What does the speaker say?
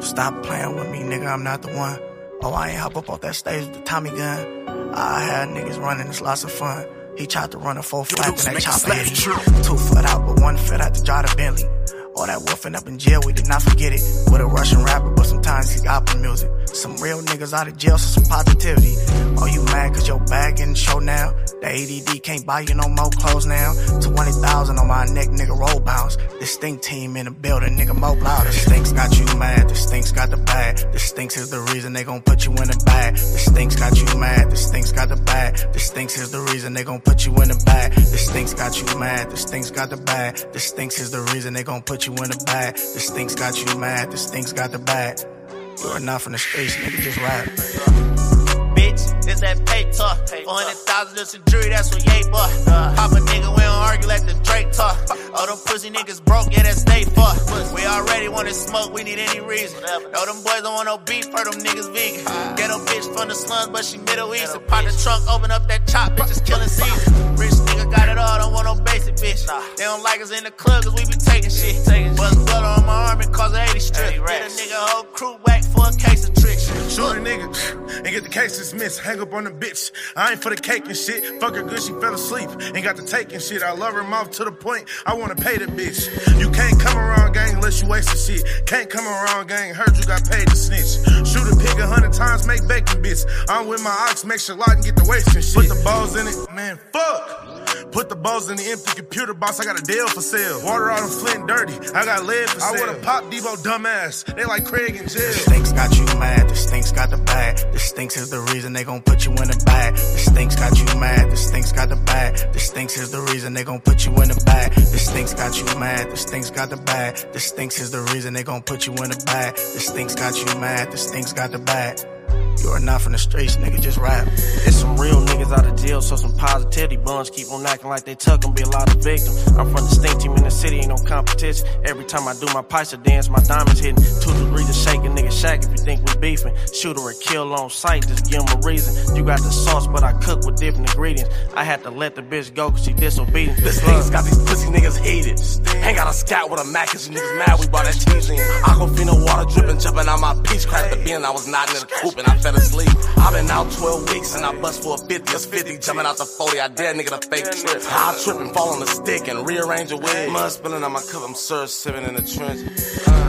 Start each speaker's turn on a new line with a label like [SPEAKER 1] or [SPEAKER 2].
[SPEAKER 1] stop playing with me, nigga, I'm not the one. Oh, I ain't hop up off that stage with the Tommy gun. I had niggas running, it's lots of fun. He tried to run a 4-5 and that chopper hit him. 2 foot out, but 1 foot out to drive the Bentley. All that wolfing up in jail, we did not forget it. With a Russian rapper, but sometimes he opera music. Some real niggas out of jail, so some positivity. Oh, you mad cause your bag getting show now? The ADD can't buy you no more clothes now. 20,000 on my neck, nigga, roll bounce. This stink team in the building, nigga, mo louder. This stinks got you mad, this stinks got the bag. This stinks is the reason they gon' put you in the bag. This stinks got you mad, this stinks got the bag. This stinks is the reason they gon' put you in the bag. This stinks got you mad, this stinks got the bag. This stinks is the reason they gon' put you in the bag. This stinks got you mad, this stinks got the bag. You are not from the streets, nigga, just rap.
[SPEAKER 2] Bitch, this that pay talk. 400,000 just a jury, that's what yay bought. Pop a nigga, we don't argue like the Drake talk. All them pussy niggas broke, yeah, that's they fault. We already wanted smoke, we need any reason. No, them boys don't want no beef, heard them niggas vegan. Ghetto bitch from the slums, but she Middle Eastern. Pop the trunk, open up that chop, bitches killing season. Rich nigga got it all, don't want no basic bitch. They don't like us in the club, cause we be taking shit. Bust blood on my arm and cause 80 strip. Get a nigga whole crew whack for a case of tricks.
[SPEAKER 3] Shoot a nigga and get the case dismissed. Hang up on the bitch. I ain't for the cake and shit. Fuck her good, she fell asleep. Ain't got the take and shit. I love her mouth to the point I wanna pay the bitch. You can't come around, gang, unless you wasting shit. Can't come around, gang, heard you got paid to snitch. Shoot a pig 100 times, make bacon, bitch. I'm with my ox, make sure lot and get the waste and shit. Put the balls in it, man, fuck. Put the balls in the empty computer box, I got a deal for sale. Water out of Flint dirty, I got lead for sale. I would've popped Devo dumbass, they like Craig in jail.
[SPEAKER 1] This stinks got you mad, this stinks got the bag. This stinks is the reason they gon' put you in the bag. This stinks got you mad, this stinks got the bag. This stinks is the reason they gon' put you in the bag. This stinks got you mad, this stinks got the bag. This stinks is the reason they gon' put you in the bag. This stinks got you mad, this stinks got the bag. You are not from the streets, nigga, just rap.
[SPEAKER 4] It's some real niggas out of jail, so some positivity. Buns keep on acting like they took them, be a lot of victims. I'm from the stink team in the city, ain't no competition. Every time I do my Paisa dance, my diamonds hitting 2 degrees of shake a nigga shack if you think we beefing. Shoot or kill on sight, just give them a reason. You got the sauce, but I cook with different ingredients. I had to let the bitch go cause she disobedient.
[SPEAKER 5] This thing's got these pussy niggas hated. Ain't got a scout with a Mac cause you niggas mad we brought that cheese in. Aquafina water dripping, jumping out my peach. Cracked the bin, I was nodding in the coop and I fell asleep. I've been out 12 weeks and I bust for a 50, it's 50. Jumping out the 40, I dare nigga to fake trip. I trip and fall on the stick and rearrange a wig. Mud spilling on my cup, I'm surge sipping in the trench.